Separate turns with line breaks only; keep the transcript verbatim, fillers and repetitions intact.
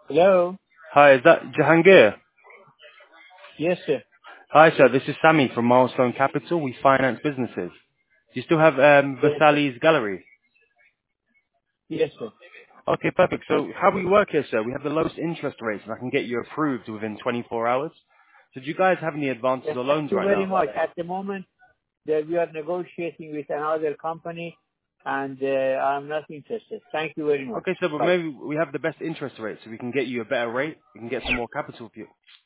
Hello?
Hi, is that Jahangir?
Yes, sir.
Hi, sir. This is Sammy from Milestone Capital. We finance businesses. Do you still have um,
Yes, sir.
Vasali's gallery?
Yes, sir.
Okay, perfect. So how we work here, sir, we have the lowest interest rates, and I can get you approved within twenty-four hours. So do you guys have any advances
Yes,
or
thank
loans
you
right
very
now?
much. At the moment, that we are negotiating with another company, and uh, I'm not interested. Thank you very much.
Okay, sir, but maybe we have the best interest rate, so we can get you a better rate. We can get some more capital for you.